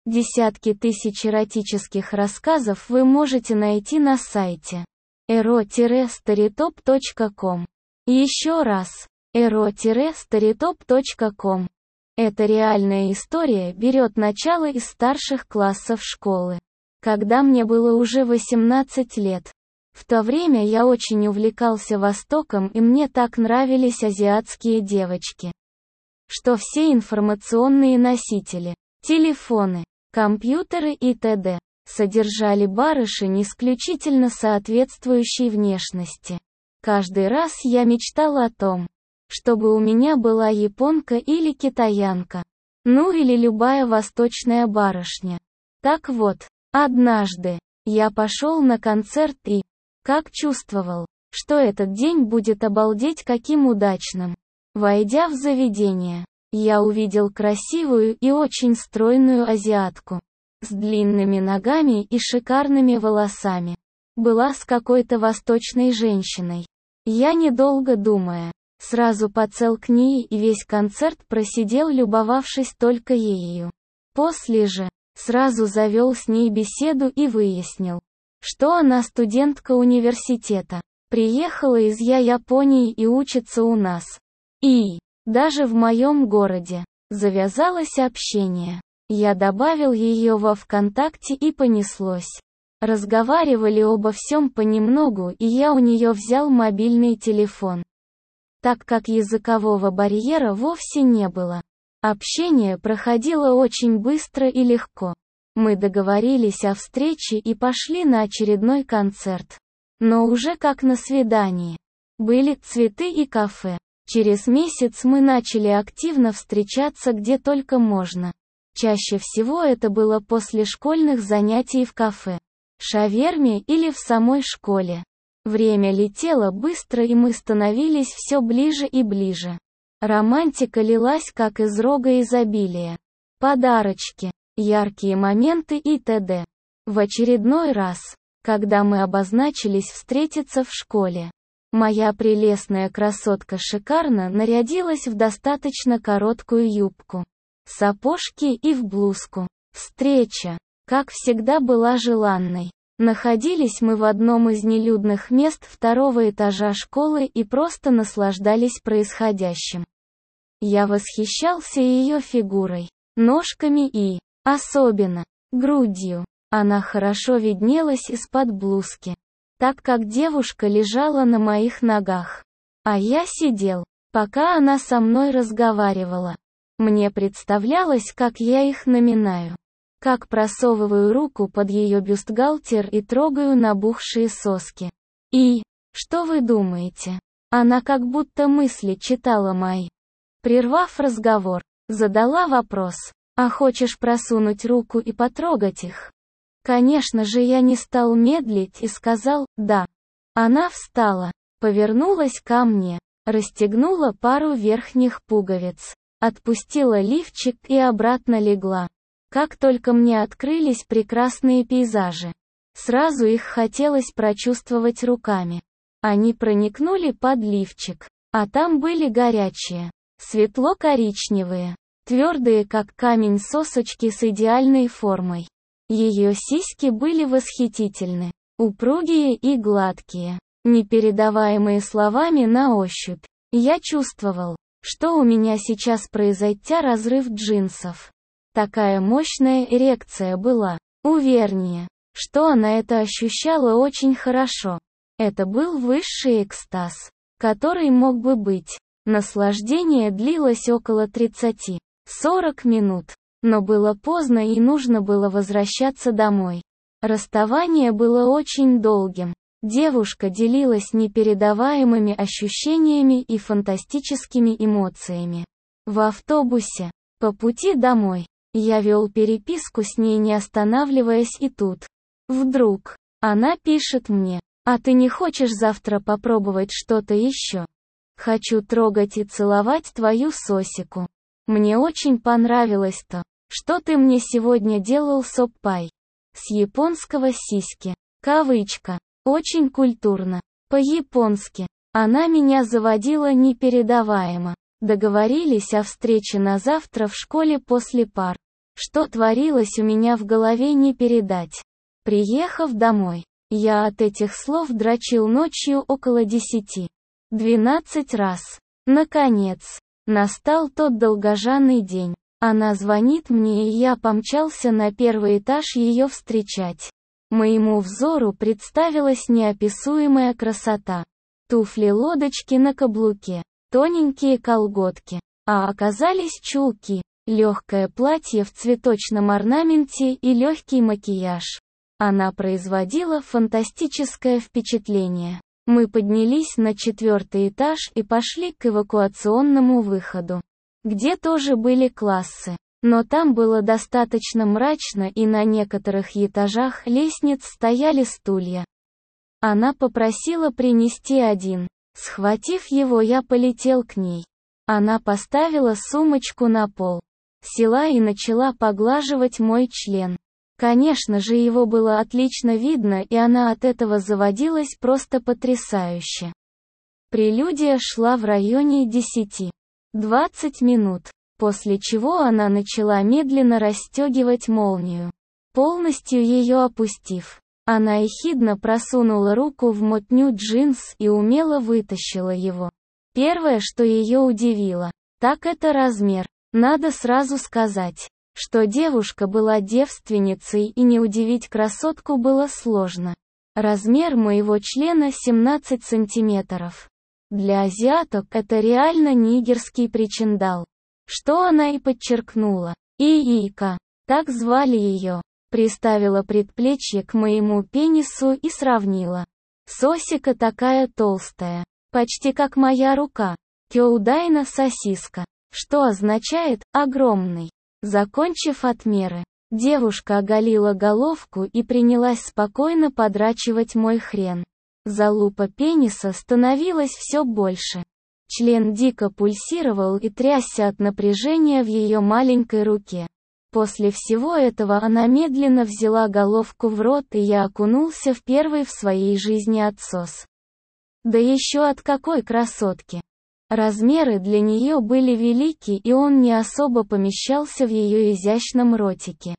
Десятки тысяч эротических рассказов вы можете найти на сайте ero-storytop.com. Еще раз, ero-storytop.com. Эта реальная история берет начало из старших классов школы. Когда мне было уже 18 лет. В то время я очень увлекался Востоком, и мне так нравились азиатские девочки, что все информационные носители, телефоны, компьютеры и т.д. содержали барышень исключительно соответствующей внешности. Каждый раз я мечтал о том, чтобы у меня была японка или китаянка, ну или любая восточная барышня. Так вот, однажды я пошел на концерт и, как чувствовал, что этот день будет обалдеть каким удачным. Войдя в заведение, я увидел красивую и очень стройную азиатку, с длинными ногами и шикарными волосами. Была с какой-то восточной женщиной. Я, недолго думая, сразу подсел к ней и весь концерт просидел, любовавшись только ею. После же, сразу завел с ней беседу и выяснил, что она студентка университета, приехала из Японии и учится у нас. И, даже в моем городе, завязалось общение. Я добавил ее во ВКонтакте и понеслось. Разговаривали обо всем понемногу, и я у нее взял мобильный телефон. Так как языкового барьера вовсе не было. Общение проходило очень быстро и легко. Мы договорились о встрече и пошли на очередной концерт. Но уже как на свидании. Были цветы и кафе. Через месяц мы начали активно встречаться где только можно. Чаще всего это было после школьных занятий в кафе, шаверме или в самой школе. Время летело быстро, и мы становились все ближе и ближе. Романтика лилась как из рога изобилия. Подарочки, яркие моменты и т.д. В очередной раз, когда мы обозначились встретиться в школе, моя прелестная красотка шикарно нарядилась в достаточно короткую юбку, сапожки и в блузку. Встреча, как всегда, была желанной. Находились мы в одном из нелюдных мест второго этажа школы и просто наслаждались происходящим. Я восхищался ее фигурой, ножками и, особенно, грудью. Она хорошо виднелась из-под блузки, так как девушка лежала на моих ногах. А я сидел, пока она со мной разговаривала. Мне представлялось, как я их наминаю. Как просовываю руку под ее бюстгальтер и трогаю набухшие соски. И, что вы думаете? Она как будто мысли читала мои. Прервав разговор, задала вопрос: «А хочешь просунуть руку и потрогать их?» Конечно же, я не стал медлить и сказал «да». Она встала, повернулась ко мне, расстегнула пару верхних пуговиц, отпустила лифчик и обратно легла. Как только мне открылись прекрасные пейзажи, сразу их хотелось прочувствовать руками. Они проникнули под лифчик, а там были горячие, светло-коричневые, твердые как камень сосочки с идеальной формой. Ее сиськи были восхитительны, упругие и гладкие, непередаваемые словами на ощупь. Я чувствовал, что у меня сейчас произойдет разрыв джинсов. Такая мощная эрекция была. Увереннее, что она это ощущала очень хорошо. Это был высший экстаз, который мог бы быть. Наслаждение длилось около 30-40 минут. Но было поздно и нужно было возвращаться домой. Расставание было очень долгим. Девушка делилась непередаваемыми ощущениями и фантастическими эмоциями. В автобусе, по пути домой, я вел переписку с ней, не останавливаясь, и тут, вдруг, она пишет мне: «А ты не хочешь завтра попробовать что-то еще? Хочу трогать и целовать твою сосику. Мне очень понравилось то, что ты мне сегодня делал соппай». С японского сиськи. Кавычка. Очень культурно. По-японски. Она меня заводила непередаваемо. Договорились о встрече на завтра в школе после пар. Что творилось у меня в голове, не передать. Приехав домой, я от этих слов дрочил ночью около 10-12 раз. Наконец, настал тот долгожданный день. Она звонит мне, и я помчался на первый этаж ее встречать. Моему взору представилась неописуемая красота. Туфли-лодочки на каблуке, тоненькие колготки, а оказались чулки, легкое платье в цветочном орнаменте и легкий макияж. Она производила фантастическое впечатление. Мы поднялись на 4-й этаж и пошли к эвакуационному выходу, где тоже были классы. Но там было достаточно мрачно, и на некоторых этажах лестниц стояли стулья. Она попросила принести один. Схватив его, я полетел к ней. Она поставила сумочку на пол, села и начала поглаживать мой член. Конечно же, его было отлично видно, и она от этого заводилась просто потрясающе. Прелюдия шла в районе 10-20 минут, после чего она начала медленно расстегивать молнию. Полностью ее опустив, она ехидно просунула руку в мотню джинс и умело вытащила его. Первое, что ее удивило, так это размер. Надо сразу сказать, что девушка была девственницей, и не удивить красотку было сложно. Размер моего члена 17 сантиметров. Для азиаток это реально нигерский причиндал. Что она и подчеркнула. Иика, так звали ее, приставила предплечье к моему пенису и сравнила. Сосика такая толстая, почти как моя рука. Кёудайна сосиска, что означает «огромный». Закончив отмеры, девушка оголила головку и принялась спокойно подрачивать мой хрен. Залупа пениса становилась все больше. Член дико пульсировал и трясся от напряжения в ее маленькой руке. После всего этого она медленно взяла головку в рот, и я окунулся в первый в своей жизни отсос. Да еще от какой красотки! Размеры для нее были велики, и он не особо помещался в ее изящном ротике.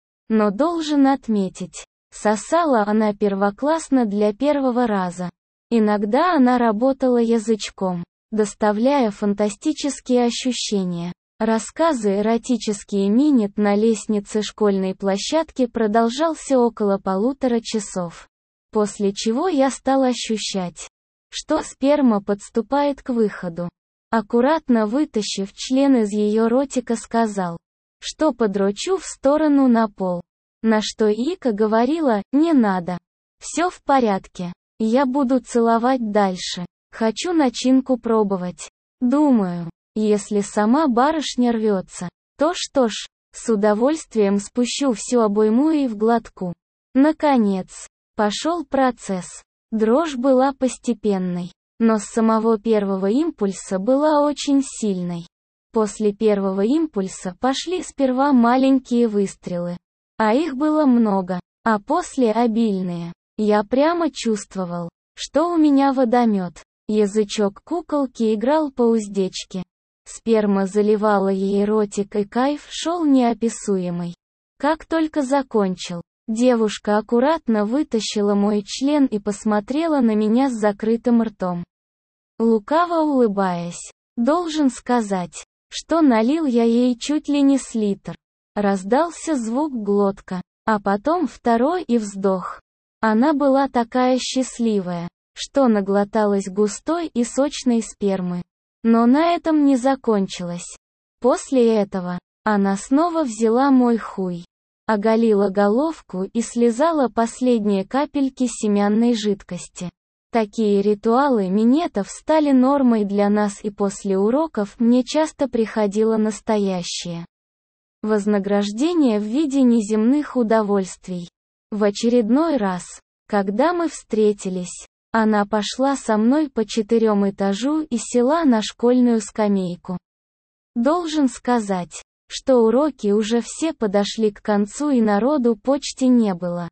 Но должен отметить, сосала она первоклассно для первого раза. Иногда она работала язычком, доставляя фантастические ощущения. Рассказы эротические минет на лестнице школьной площадки продолжался около 1,5 часов. После чего я стал ощущать, что сперма подступает к выходу. Аккуратно вытащив член из ее ротика, сказал, что подрочу в сторону на пол. На что Ика говорила: «Не надо. Все в порядке. Я буду целовать дальше. Хочу начинку пробовать. Думаю, если сама барышня рвется, то что ж, с удовольствием спущу всю обойму и в глотку». Наконец, пошел процесс. Дрожь была постепенной, но с самого первого импульса была очень сильной. После первого импульса пошли сперва маленькие выстрелы, а их было много, а после обильные. Я прямо чувствовал, что у меня водомет. Язычок куколки играл по уздечке. Сперма заливала ей ротик, и кайф шел неописуемый. Как только закончил, девушка аккуратно вытащила мой член и посмотрела на меня с закрытым ртом. Лукаво улыбаясь, должен сказать, что налил я ей чуть ли не с литр. Раздался звук глотка, а потом второй и вздох. Она была такая счастливая, что наглоталась густой и сочной спермы. Но на этом не закончилось. После этого, она снова взяла мой хуй, оголила головку и слезала последние капельки семянной жидкости. Такие ритуалы минетов стали нормой для нас, и после уроков мне часто приходило настоящее вознаграждение в виде неземных удовольствий. В очередной раз, когда мы встретились, она пошла со мной по 4 этажу и села на школьную скамейку. Должен сказать, что уроки уже все подошли к концу и народу почти не было.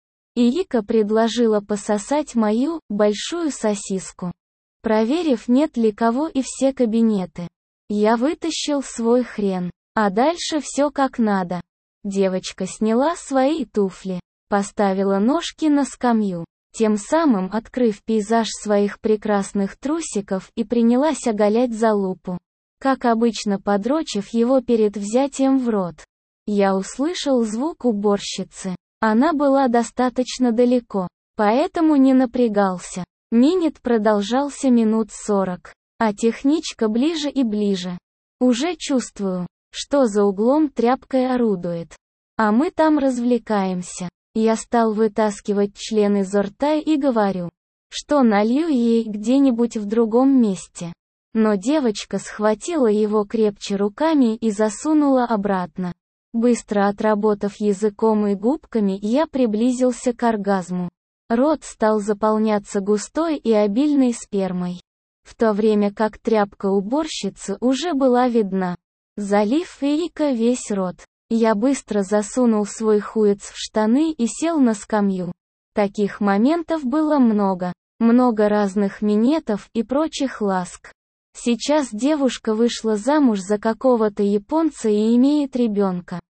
Ика предложила пососать мою большую сосиску. Проверив, нет ли кого и все кабинеты, я вытащил свой хрен, а дальше все как надо. Девочка сняла свои туфли, поставила ножки на скамью, тем самым открыв пейзаж своих прекрасных трусиков, и принялась оголять залупу, как обычно подрочив его перед взятием в рот. Я услышал звук уборщицы. Она была достаточно далеко, поэтому не напрягался. Минет продолжался минут 40, а техничка ближе и ближе. Уже чувствую, что за углом тряпкой орудует. А мы там развлекаемся. Я стал вытаскивать член изо рта и говорю, что налью ей где-нибудь в другом месте. Но девочка схватила его крепче руками и засунула обратно. Быстро отработав языком и губками, я приблизился к оргазму. Рот стал заполняться густой и обильной спермой, в то время как тряпка уборщицы уже была видна, залив Эрика весь рот. Я быстро засунул свой хуец в штаны и сел на скамью. Таких моментов было много. Много разных минетов и прочих ласк. Сейчас девушка вышла замуж за какого-то японца и имеет ребенка.